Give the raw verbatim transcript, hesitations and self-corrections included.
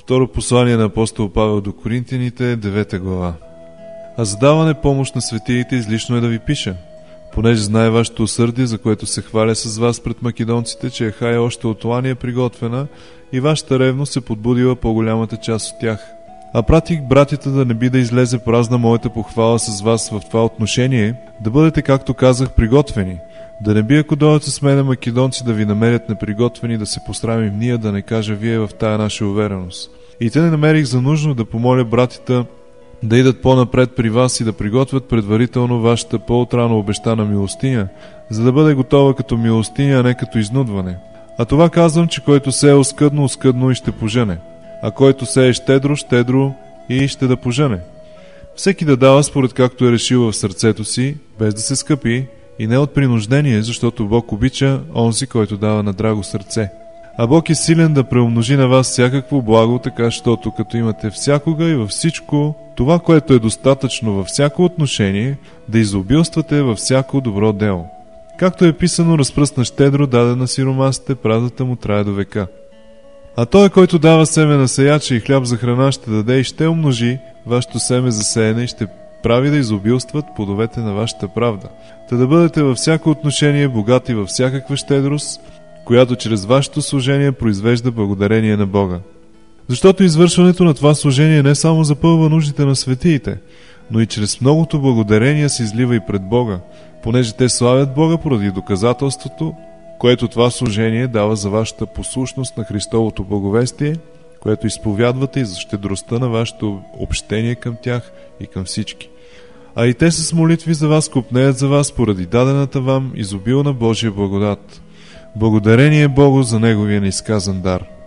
Второ послание на апостол Павел до Коринтяните, девета глава. А за даване помощ на светиите излишно е да ви пиша, понеже знае вашето усърдие, за което се хваля с вас пред македонците, че Ахая още от Лания приготвена и вашата ревност се подбудила по-голямата част от тях. А пратих братята да не би да излезе празна моята похвала с вас в това отношение, да бъдете, както казах, приготвени, да не би, ако дойдат с мене македонци да ви намерят неприготвени, да се посрамим ние, да не кажа вие в тая наша увереност. И те не намерих за нужно да помоля братята да идат по-напред при вас и да приготвят предварително вашата по-отрано обещана милостиня, за да бъде готова като милостиня, а не като изнудване. А това казвам, че който сее оскъдно, оскъдно и ще пожене, а който сее щедро, щедро и ще да пожене. Всеки да дава според както е решил в сърцето си, без да се скъпи, и не от принуждение, защото Бог обича онзи, който дава на драго сърце. А Бог е силен да преумножи на вас всякакво благо, така щото като имате всякога и във всичко това, което е достатъчно във всяко отношение, да изобилствате във всяко добро дело. Както е писано, разпръсна щедро, даде на сиромасите, правдата му трае до века. А той, който дава семе на сеяча и хляб за храна, ще даде и ще умножи вашето семе за сеене и ще прави да изобилстват плодовете на вашата правда, та да бъдете във всяко отношение богати във всякаква щедрост, която чрез вашето служение произвежда благодарение на Бога. Защото извършването на това служение не само запълва нуждите на светиите, но и чрез многото благодарение се излива и пред Бога, понеже те славят Бога поради доказателството, което това служение дава за вашата послушност на Христовото благовестие, което изповядвате и за щедростта на вашето общение към тях и към всички. А и те с молитви за вас копнеят за вас поради дадената вам изобилна Божия благодат. Благодарение Богу за Неговия неизказан дар.